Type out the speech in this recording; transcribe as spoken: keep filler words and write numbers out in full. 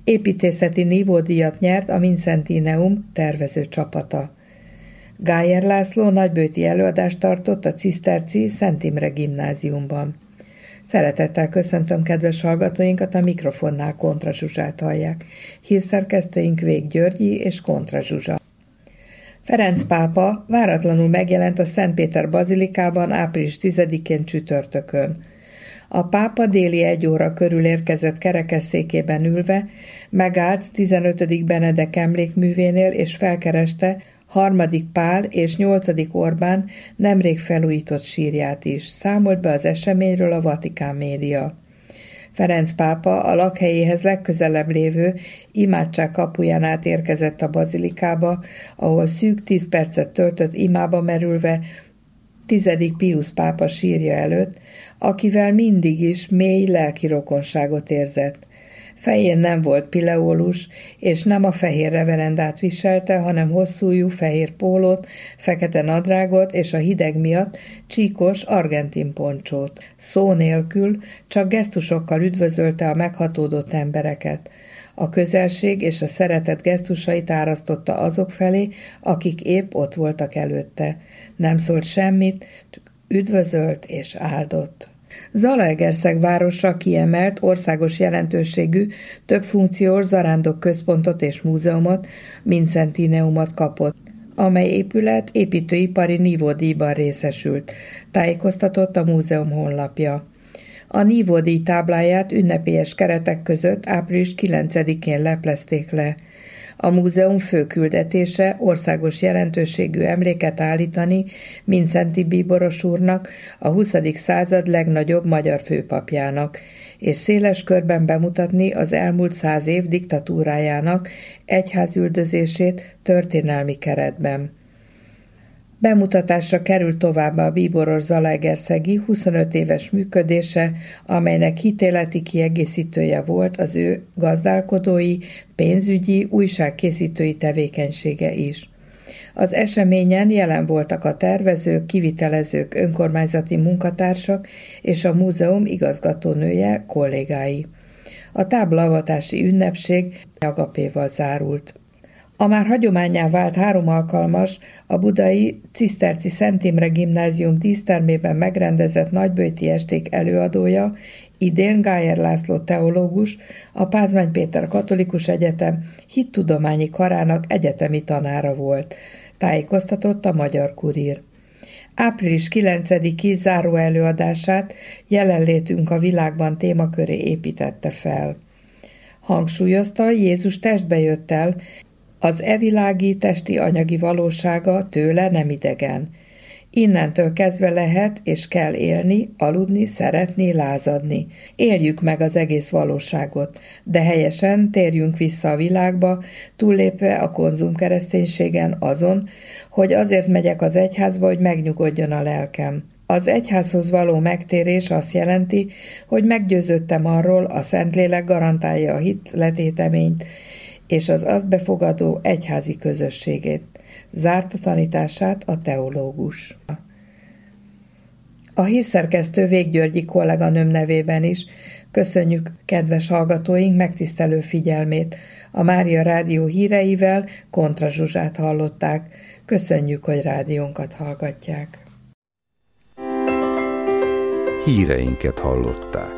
Építészeti nívódíjat nyert a Vincentineum tervező csapata. Gájer László nagybőti előadást tartott a Ciszterci Szent Imre gimnáziumban. Szeretettel köszöntöm kedves hallgatóinkat, a mikrofonnál Kontra Zsuzsát hallják. Hírszerkesztőink Vég Györgyi és Kontra Zsuzsa. Ferenc pápa váratlanul megjelent a Szentpéter bazilikában április tizedikén csütörtökön. A pápa déli egy óra körül érkezett kerekesszékében ülve, megállt tizenötödik Benedek emlékművénél és felkereste harmadik Pál és nyolcadik Orbán nemrég felújított sírját is. Számolt be az eseményről a Vatikán média. Ferenc pápa a lakhelyéhez legközelebb lévő imádság kapuján át érkezett a bazilikába, ahol szűk tíz percet töltött imába merülve tizedik Piusz pápa sírja előtt, akivel mindig is mély lelki rokonságot érzett. Fején nem volt pileólus, és nem a fehér reverendát viselte, hanem hosszújú fehér pólót, fekete nadrágot és a hideg miatt csíkos argentin poncsót. Szó nélkül, csak gesztusokkal üdvözölte a meghatódott embereket. A közelség és a szeretet gesztusait árasztotta azok felé, akik épp ott voltak előtte. Nem szólt semmit, csak üdvözölt és áldott. Zalaegerszeg városa kiemelt, országos jelentőségű, többfunkciós zarándok központot és múzeumot, Vincentineumot kapott, amely épület építőipari nívódíjban részesült, tájékoztatott a múzeum honlapja. A nívódíj tábláját ünnepélyes keretek között április kilencedikén leplezték le. A múzeum fő küldetése országos jelentőségű emléket állítani Mindszenty Bíboros úrnak, a huszadik század legnagyobb magyar főpapjának, és széles körben bemutatni az elmúlt száz év diktatúrájának egyházüldözését történelmi keretben. Bemutatásra került továbbá a bíboros zalaegerszegi huszonöt éves működése, amelynek hitéleti kiegészítője volt az ő gazdálkodói, pénzügyi, újságkészítői tevékenysége is. Az eseményen jelen voltak a tervezők, kivitelezők, önkormányzati munkatársak és a múzeum igazgatónője, kollégái. A táblaavatási ünnepség agapéval zárult. A már hagyománnyá vált három alkalmas, a budai Ciszterci Szent Imre gimnázium dísztermében megrendezett nagybőti esték előadója idén Gájer László teológus, a Pázmány Péter Katolikus Egyetem hittudományi karának egyetemi tanára volt, tájékoztatott a Magyar Kurír. április kilencediki záró előadását Jelenlétünk a világban témaköré építette fel. Hangsúlyozta, Jézus testbe jött el, az evilági testi anyagi valósága tőle nem idegen. Innentől kezdve lehet és kell élni, aludni, szeretni, lázadni. Éljük meg az egész valóságot, de helyesen térjünk vissza a világba, túllépve a konzumkereszténységen azon, hogy azért megyek az egyházba, hogy megnyugodjon a lelkem. Az egyházhoz való megtérés azt jelenti, hogy meggyőződtem arról, a Szentlélek garantálja a hit letéteményt, és az azt befogadó egyházi közösségét. Zárta tanítását a teológus. A hírszerkesztő Vég Györgyi kolléganőm nevében is köszönjük kedves hallgatóink megtisztelő figyelmét. A Mária Rádió híreivel Kontra Zsuzsát hallották. Köszönjük, hogy rádiónkat hallgatják. Híreinket hallották.